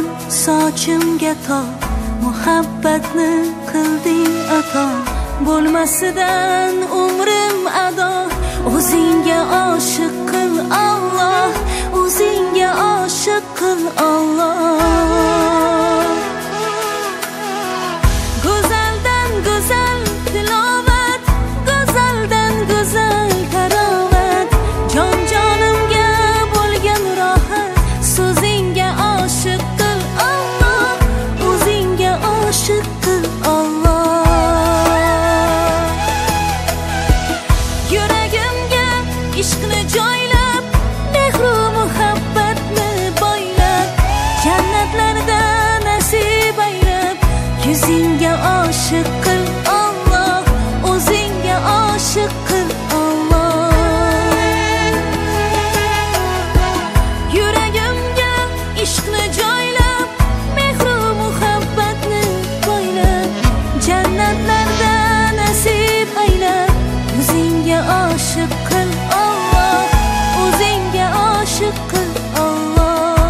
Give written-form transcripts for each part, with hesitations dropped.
Tirnog'imdan sochimga to muhabbatni qilding ato. Bo'lmasidan umrim ado. O'zingga oshiq qil Alloh, o'zingga oshiq qil Alloh. Go'zaldan go'zal tilovat, go'zaldan go'zal tarovat. Jon jonimga bo'lgan rohat, so'zingga oshiq qil Alloh, o'zingga oshiq qil Alloh. Yuragimga ishqni joylab, mehru muhabbatni boylab, jannatlarda nasib aylab, yuzingga oshiq qil Alloh, o'zingga oshiq qil Alloh. Yuragimga ishqni joylab, mehru muhabbatni boylab, jannatlarda nasib aylab, yuzingga oshiq qil Alloh, o'zingga oshiq qil Alloh.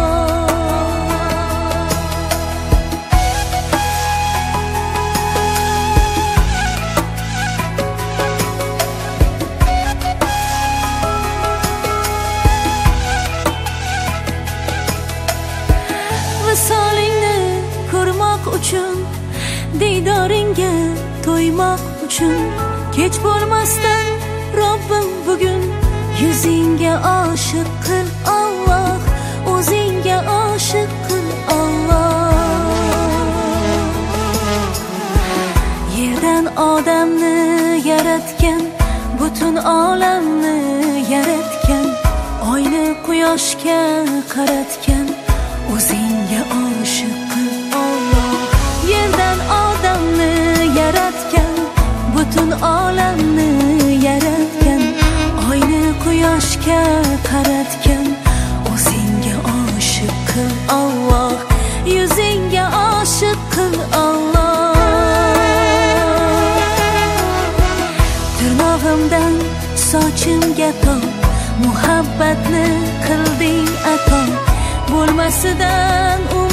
Visolingni ko'rmoq uchun, diydoringga to'ymoq uchun, kech bo'lmasdan Robbim bugun yuzingga oshiq qil Alloh, o'zingga oshiq qil Alloh. Yerdan odamni yaratgan, butun olamni yaratgan, oyni quyoshga qaratgan, o'zingga oshiq qil Alloh. Yerdan odamni yaratgan, butun olamni yaratgan, oyni quyoshga qaratgan, o'zingga oshiq qil Alloh, yuzingga oshiq qil Alloh. Tirnog'imdan sochimga to muhabbatni qilding ato. Bo'lmasidan